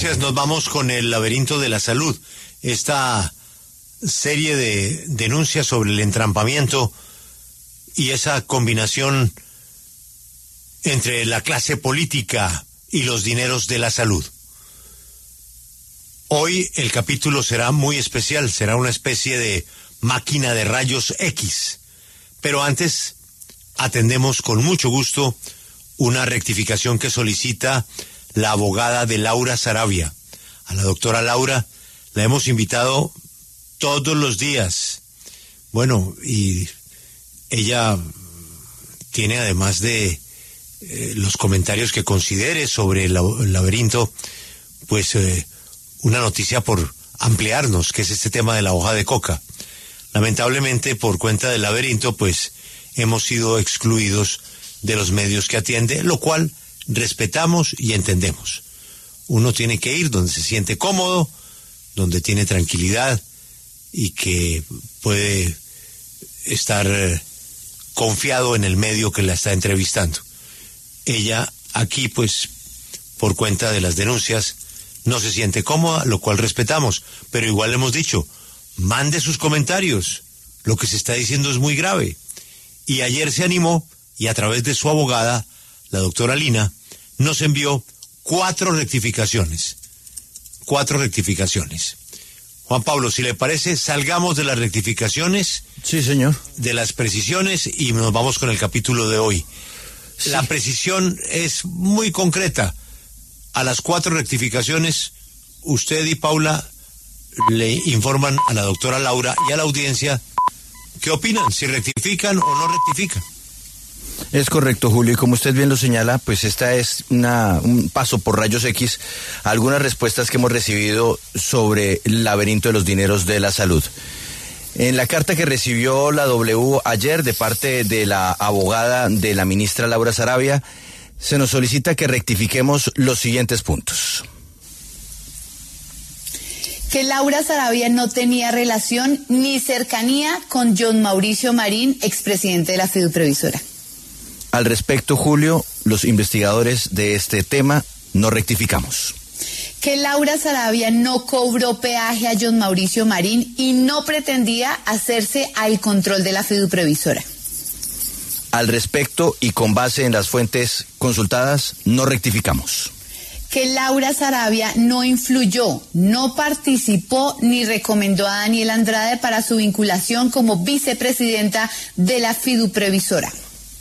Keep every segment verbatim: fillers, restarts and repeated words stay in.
Nos vamos con el laberinto de la salud, esta serie de denuncias sobre el entrampamiento y esa combinación entre la clase política y los dineros de la salud. Hoy el capítulo será muy especial, será una especie de máquina de rayos X, pero antes atendemos con mucho gusto una rectificación que solicita la abogada de Laura Saravia. A la doctora Laura la hemos invitado todos los días. Bueno, y ella tiene, además de eh, los comentarios que considere sobre el, el laberinto, pues eh, una noticia por ampliarnos, que es este tema de la hoja de coca. Lamentablemente, por cuenta del laberinto, pues hemos sido excluidos de los medios que atiende, lo cual respetamos y entendemos. Uno tiene que ir donde se siente cómodo, donde tiene tranquilidad y que puede estar eh, confiado en el medio que la está entrevistando. Ella aquí, pues, por cuenta de las denuncias, no se siente cómoda, lo cual respetamos, pero igual le hemos dicho, mande sus comentarios, lo que se está diciendo es muy grave. Y ayer se animó y a través de su abogada, la doctora Lina, nos envió cuatro rectificaciones. Cuatro rectificaciones. Juan Pablo, si le parece, salgamos de las rectificaciones. Sí, señor. De las precisiones y nos vamos con el capítulo de hoy. Sí. La precisión es muy concreta. A las cuatro rectificaciones, usted y Paula le informan a la doctora Laura y a la audiencia qué opinan, si rectifican o no rectifican. Es correcto, Julio, y como usted bien lo señala, pues esta es una, un paso por rayos X a algunas respuestas que hemos recibido sobre el laberinto de los dineros de la salud. En la carta que recibió la W ayer de parte de la abogada de la ministra Laura Saravia, se nos solicita que rectifiquemos los siguientes puntos. Que Laura Saravia no tenía relación ni cercanía con John Mauricio Marín, expresidente de la Fiduprevisora. Al respecto, Julio, los investigadores de este tema no rectificamos. Que Laura Saravia no cobró peaje a John Mauricio Marín y no pretendía hacerse al control de la Fiduprevisora. Al respecto, y con base en las fuentes consultadas, no rectificamos. Que Laura Saravia no influyó, no participó ni recomendó a Daniel Andrade para su vinculación como vicepresidenta de la Fiduprevisora.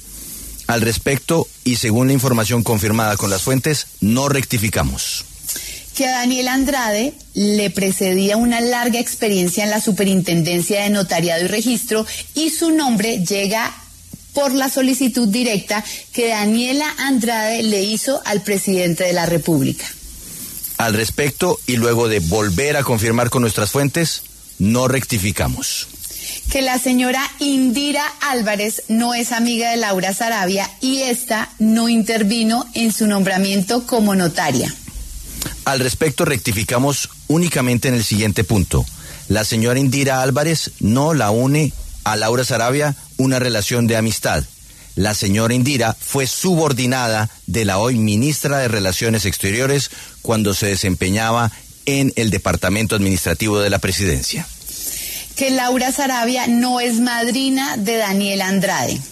Al respecto, y según la información confirmada con las fuentes, no rectificamos. Que a Daniel Andrade le precedía una larga experiencia en la Superintendencia de Notariado y Registro y su nombre llega por la solicitud directa que Daniela Andrade le hizo al presidente de la República. Al respecto, y luego de volver a confirmar con nuestras fuentes, no rectificamos. Que la señora Indira Álvarez no es amiga de Laura Saravia y esta no intervino en su nombramiento como notaria. Al respecto, rectificamos únicamente en el siguiente punto. La señora Indira Álvarez no la une a Laura Saravia una relación de amistad. La señora Indira fue subordinada de la hoy ministra de Relaciones Exteriores cuando se desempeñaba en el Departamento Administrativo de la Presidencia. Que Laura Saravia no es madrina de Daniel Andrade.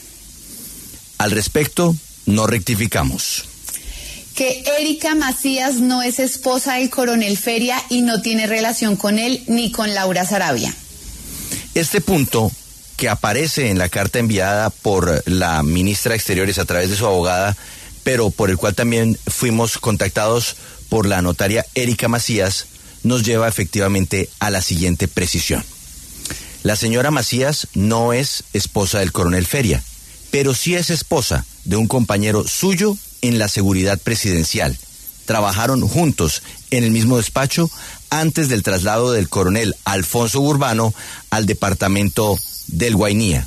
Al respecto, no rectificamos. Que Erika Macías no es esposa del coronel Feria y no tiene relación con él ni con Laura Saravia. Este punto, que aparece en la carta enviada por la ministra de Exteriores a través de su abogada, pero por el cual también fuimos contactados por la notaria Erika Macías, nos lleva efectivamente a la siguiente precisión. La señora Macías no es esposa del coronel Feria, pero sí es esposa de un compañero suyo en la seguridad presidencial. Trabajaron juntos en el mismo despacho antes del traslado del coronel Alfonso Burbano al departamento del Guainía.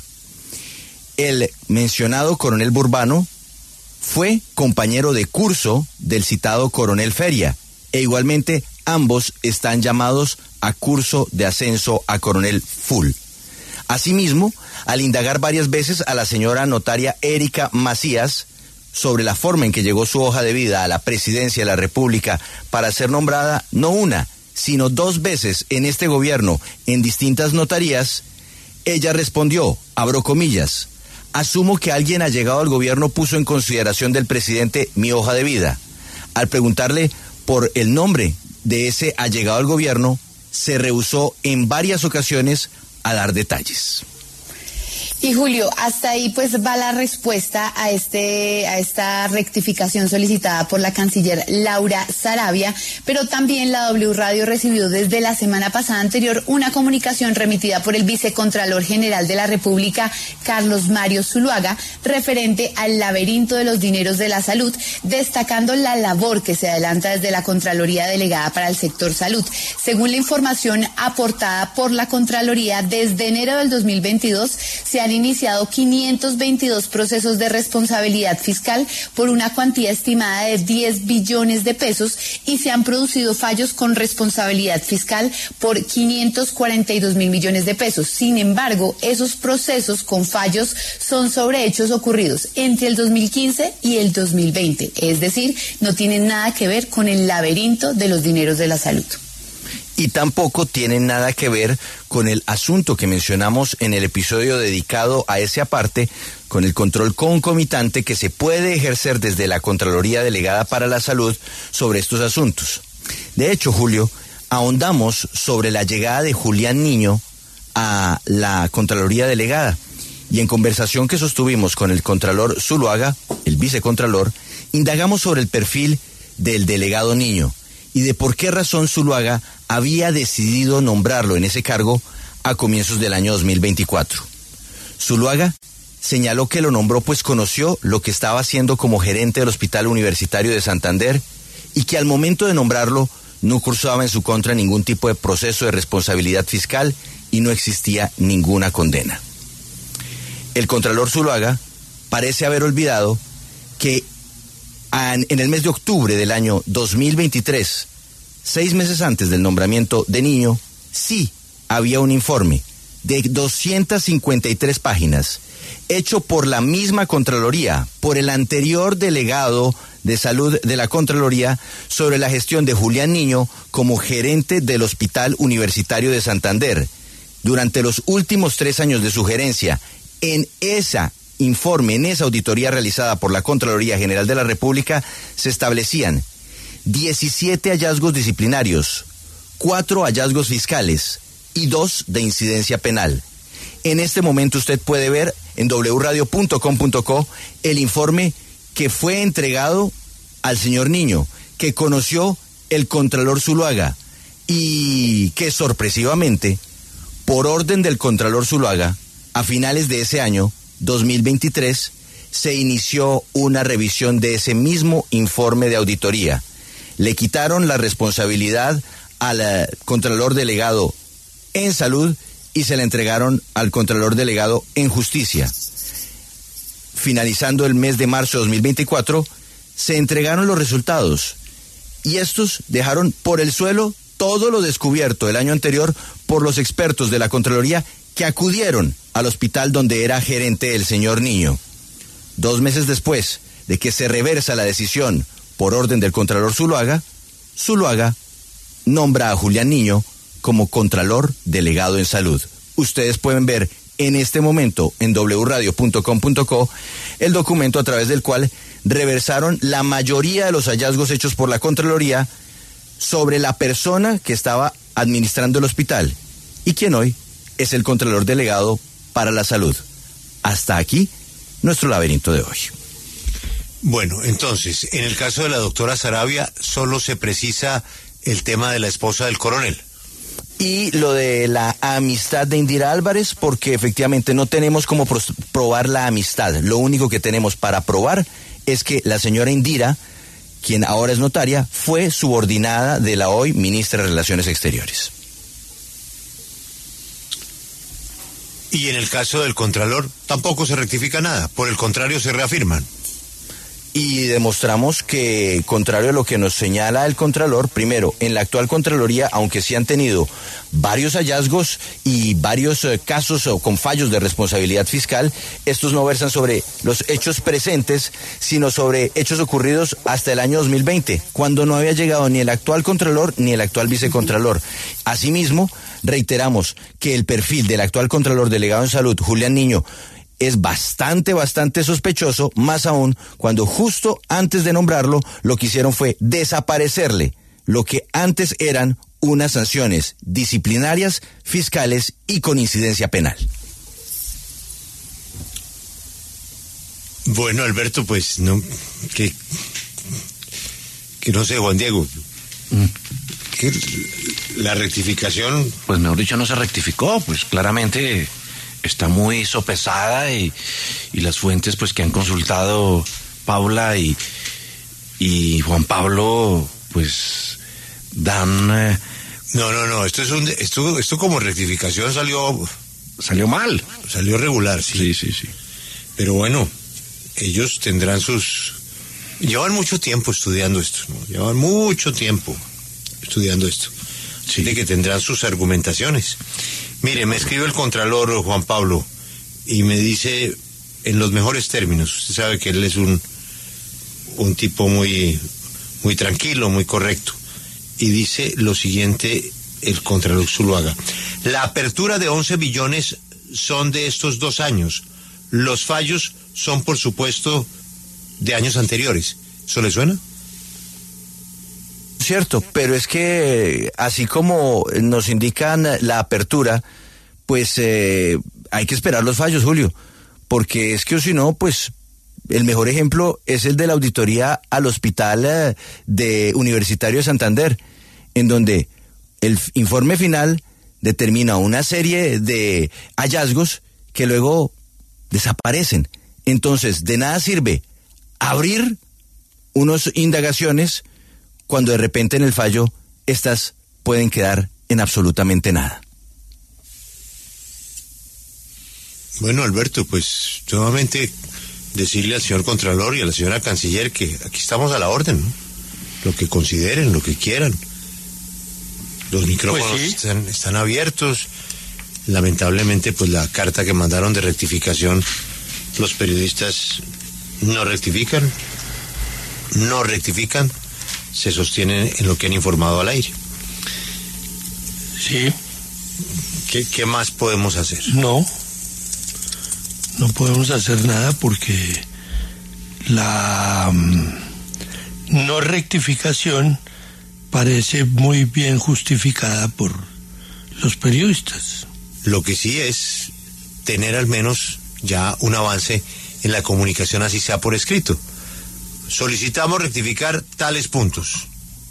El mencionado coronel Burbano fue compañero de curso del citado coronel Feria, e igualmente ambos están llamados a curso de ascenso a coronel full. Asimismo, al indagar varias veces a la señora notaria Erika Macías, sobre la forma en que llegó su hoja de vida a la presidencia de la República para ser nombrada no una, sino dos veces en este gobierno en distintas notarías, ella respondió, abro comillas, asumo que alguien allegado al gobierno puso en consideración del presidente mi hoja de vida. Al preguntarle por el nombre de ese allegado al gobierno, se rehusó en varias ocasiones a dar detalles. Y Julio, hasta ahí pues va la respuesta a este a esta rectificación solicitada por la canciller Laura Sarabia, pero también la W Radio recibió desde la semana pasada anterior una comunicación remitida por el vicecontralor general de la República, Carlos Mario Zuluaga, referente al laberinto de los dineros de la salud, destacando la labor que se adelanta desde la Contraloría Delegada para el sector salud. Según la información aportada por la Contraloría, desde enero del dos mil veintidós se han iniciado quinientos veintidós procesos de responsabilidad fiscal por una cuantía estimada de diez billones de pesos y se han producido fallos con responsabilidad fiscal por quinientos cuarenta y dos mil millones de pesos. Sin embargo, esos procesos con fallos son sobre hechos ocurridos entre el dos mil quince y el dos mil veinte, es decir, no tienen nada que ver con el laberinto de los dineros de la salud. Y tampoco tienen nada que ver con el asunto que mencionamos en el episodio dedicado a ese aparte, con el control concomitante que se puede ejercer desde la Contraloría Delegada para la Salud sobre estos asuntos. De hecho, Julio, ahondamos sobre la llegada de Julián Niño a la Contraloría Delegada y en conversación que sostuvimos con el Contralor Zuluaga, el vicecontralor, indagamos sobre el perfil del delegado Niño y de por qué razón Zuluaga había decidido nombrarlo en ese cargo a comienzos del año dos mil veinticuatro. Zuluaga señaló que lo nombró pues conoció lo que estaba haciendo como gerente del Hospital Universitario de Santander y que al momento de nombrarlo no cursaba en su contra ningún tipo de proceso de responsabilidad fiscal y no existía ninguna condena. El Contralor Zuluaga parece haber olvidado que en el mes de octubre del año dos mil veintitrés, seis meses antes del nombramiento de Niño, sí había un informe de doscientas cincuenta y tres páginas, hecho por la misma Contraloría, por el anterior delegado de salud de la Contraloría, sobre la gestión de Julián Niño como gerente del Hospital Universitario de Santander. Durante los últimos tres años de su gerencia, en esa informe, en esa auditoría realizada por la Contraloría General de la República, se establecían diecisiete hallazgos disciplinarios, cuatro hallazgos fiscales y dos de incidencia penal. En este momento usted puede ver en doble u radio punto com punto co el informe que fue entregado al señor Niño, que conoció el Contralor Zuluaga y que sorpresivamente, por orden del Contralor Zuluaga, a finales de ese año, dos mil veintitrés, se inició una revisión de ese mismo informe de auditoría. Le quitaron la responsabilidad al Contralor Delegado en Salud y se la entregaron al Contralor Delegado en Justicia. Finalizando el mes de marzo de dos mil veinticuatro, se entregaron los resultados y estos dejaron por el suelo todo lo descubierto el año anterior por los expertos de la Contraloría que acudieron al hospital donde era gerente el señor Niño. Dos meses después de que se reversa la decisión por orden del Contralor Zuluaga, Zuluaga nombra a Julián Niño como Contralor Delegado en Salud. Ustedes pueden ver en este momento en doble u radio punto com punto co el documento a través del cual reversaron la mayoría de los hallazgos hechos por la Contraloría sobre la persona que estaba administrando el hospital y quien hoy es el Contralor Delegado para la Salud. Hasta aquí nuestro laberinto de hoy. Bueno, entonces, en el caso de la doctora Sarabia, solo se precisa el tema de la esposa del coronel. Y lo de la amistad de Indira Álvarez, porque efectivamente no tenemos cómo probar la amistad. Lo único que tenemos para probar es que la señora Indira, quien ahora es notaria, fue subordinada de la hoy ministra de Relaciones Exteriores. Y en el caso del Contralor, tampoco se rectifica nada, por el contrario se reafirman. y demostramos que, contrario a lo que nos señala el Contralor, primero, en la actual Contraloría, aunque sí han tenido varios hallazgos y varios eh, casos o con fallos de responsabilidad fiscal, estos no versan sobre los hechos presentes, sino sobre hechos ocurridos hasta el año dos mil veinte, cuando no había llegado ni el actual Contralor ni el actual Vicecontralor. Asimismo, reiteramos que el perfil del actual Contralor Delegado en Salud, Julián Niño, es bastante, bastante sospechoso, más aún cuando justo antes de nombrarlo, lo que hicieron fue desaparecerle lo que antes eran unas sanciones disciplinarias, fiscales y con incidencia penal. Bueno, Alberto, pues no, que, que no sé, Juan Diego, mm. que la rectificación... Pues mejor dicho, no se rectificó, pues claramente está muy sopesada y, y las fuentes pues que han consultado Paula y, y Juan Pablo pues dan... Eh, no, no, no, esto es un, esto, esto como rectificación salió... Salió mal. Salió regular, sí. Sí, sí, sí. Pero bueno, ellos tendrán sus... Llevan mucho tiempo estudiando esto, ¿no? Llevan mucho tiempo estudiando esto. Sí. De que tendrán sus argumentaciones. Mire, me escribe el Contralor Juan Pablo y me dice en los mejores términos, usted sabe que él es un, un tipo muy, muy tranquilo, muy correcto, y dice lo siguiente el Contralor Zuluaga: la apertura de once billones son de estos dos años, los fallos son por supuesto de años anteriores. ¿Eso le suena? Cierto, pero es que así como nos indican la apertura, pues eh, hay que esperar los fallos, Julio, porque es que o si no, pues el mejor ejemplo es el de la auditoría al Hospital eh, de Universitario de Santander, en donde el informe final determina una serie de hallazgos que luego desaparecen. Entonces, de nada sirve abrir unas indagaciones cuando de repente en el fallo estas pueden quedar en absolutamente nada. Bueno, Alberto, pues nuevamente decirle al señor Contralor y a la señora Canciller que aquí estamos a la orden, ¿no? Lo que consideren, lo que quieran. Los micrófonos pues sí. están, están abiertos. Lamentablemente, pues la carta que mandaron de rectificación, los periodistas no rectifican, no rectifican. Se sostienen en lo que han informado al aire. Sí. ¿Qué, qué más podemos hacer? No, no podemos hacer nada porque la um, no rectificación parece muy bien justificada por los periodistas. Lo que sí es tener al menos ya un avance en la comunicación, así sea por escrito. Solicitamos rectificar tales puntos.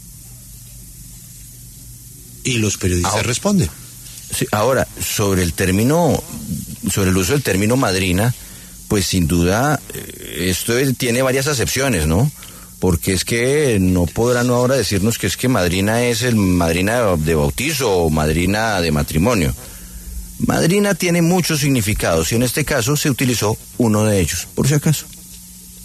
Y los periodistas ahora, responden. Sí, ahora, sobre el término, sobre el uso del término madrina, pues sin duda, esto es, tiene varias acepciones, ¿no? Porque es que no podrán ahora decirnos que es que madrina es el madrina de bautizo o madrina de matrimonio. Madrina tiene muchos significados y en este caso se utilizó uno de ellos, por si acaso.